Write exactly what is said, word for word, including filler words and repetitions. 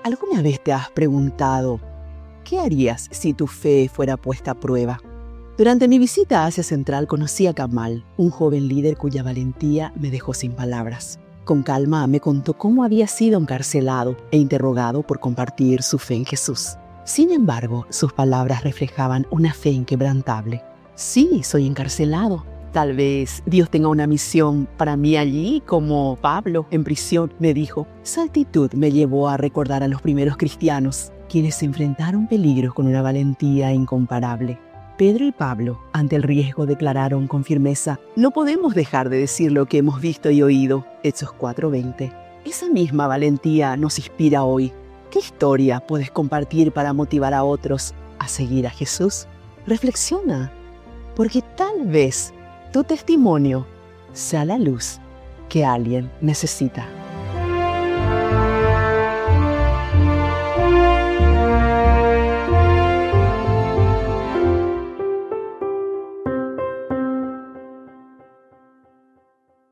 ¿Alguna vez te has preguntado qué harías si tu fe fuera puesta a prueba? Durante mi visita a Asia Central conocí a Kamal, un joven líder cuya valentía me dejó sin palabras. Con calma me contó cómo había sido encarcelado e interrogado por compartir su fe en Jesús. Sin embargo, sus palabras reflejaban una fe inquebrantable. Sí, soy encarcelado. Tal vez Dios tenga una misión para mí allí, como Pablo en prisión, me dijo. Su actitud me llevó a recordar a los primeros cristianos, quienes enfrentaron peligros con una valentía incomparable. Pedro y Pablo, ante el riesgo, declararon con firmeza: no podemos dejar de decir lo que hemos visto y oído. Hechos cuatro veinte. Esa misma valentía nos inspira hoy. ¿Qué historia puedes compartir para motivar a otros a seguir a Jesús? Reflexiona, porque tal vez tu testimonio sea la luz que alguien necesita.